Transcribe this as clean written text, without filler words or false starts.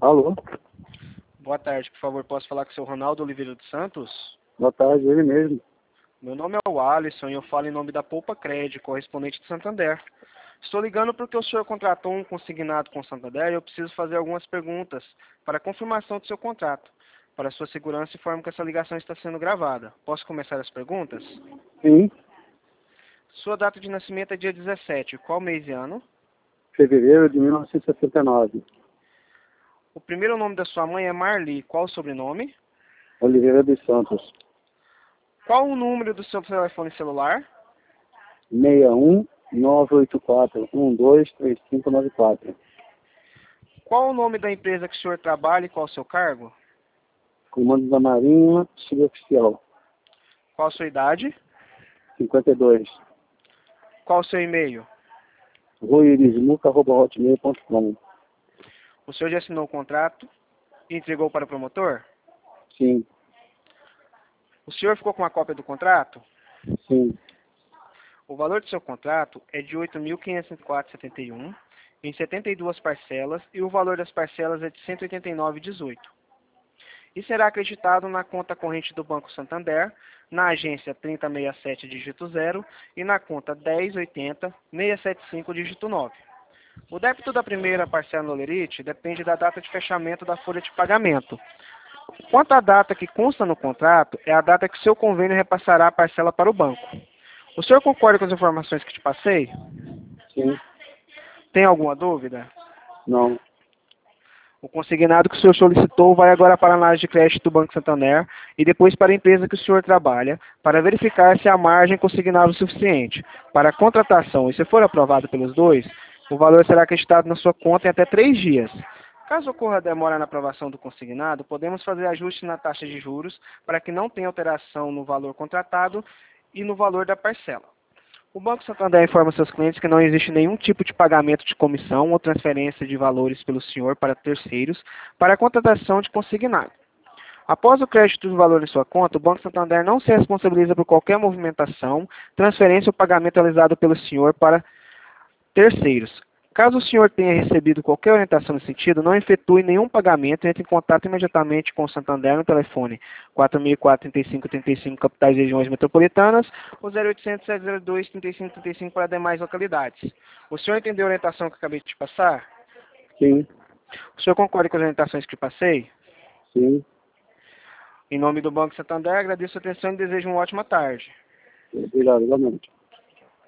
Alô? Boa tarde, por favor, posso falar com o seu Ronaldo Oliveira dos Santos? Boa tarde, ele mesmo. Meu nome é o Alisson e eu falo em nome da Poupa Cred, correspondente de Santander. Estou ligando porque o senhor contratou um consignado com Santander e eu preciso fazer algumas perguntas para confirmação do seu contrato. Para sua segurança, informo que essa ligação está sendo gravada. Posso começar as perguntas? Sim, Sua data de nascimento é dia 17. Qual mês e ano? fevereiro de 1979. O primeiro nome da sua mãe é Marli. Qual o sobrenome? Oliveira dos Santos. Qual o número do seu telefone celular? 61-984-123594. Qual o nome da empresa que o senhor trabalha e qual o seu cargo? Comando da Marinha, suboficial. Qual a sua idade? 52. Qual o seu e-mail? ruirismuca@hotmail.com. O senhor já assinou o contrato e entregou para o promotor? Sim, O senhor ficou com a cópia do contrato? sim. O valor do seu contrato é de R$ 8.504,71 em 72 parcelas e o valor das parcelas é de R$ 189,18. E será acreditado na conta corrente do Banco Santander, na agência 3067 dígito 0 e na conta 1080-675 dígito 9. O débito da primeira parcela no Lerite depende da data de fechamento da folha de pagamento. Quanto à data que consta no contrato, é a data que seu convênio repassará a parcela para o banco. O senhor concorda com as informações que te passei? Sim. Tem alguma dúvida? Não. O consignado que o senhor solicitou vai agora para a análise de crédito do Banco Santander e depois para a empresa que o senhor trabalha, para verificar se a margem consignada é suficiente para a contratação. E se for aprovado pelos dois, o valor será acreditado na sua conta em até 3 dias. Caso ocorra demora na aprovação do consignado, podemos fazer ajuste na taxa de juros para que não tenha alteração no valor contratado e no valor da parcela. O Banco Santander informa seus clientes que não existe nenhum tipo de pagamento de comissão ou transferência de valores pelo senhor para terceiros para a contratação de consignado. Após o crédito do valor em sua conta, o Banco Santander não se responsabiliza por qualquer movimentação, transferência ou pagamento realizado pelo senhor para terceiros. Caso o senhor tenha recebido qualquer orientação nesse sentido, não efetue nenhum pagamento e entre em contato imediatamente com o Santander no telefone 4004-3535, capitais e regiões metropolitanas, ou 0800-702-3535 para demais localidades. O senhor entendeu a orientação que eu acabei de te passar? Sim, O senhor concorda com as orientações que te passei? sim. Em nome do Banco Santander, agradeço a atenção e desejo uma ótima tarde. Obrigado, igualmente.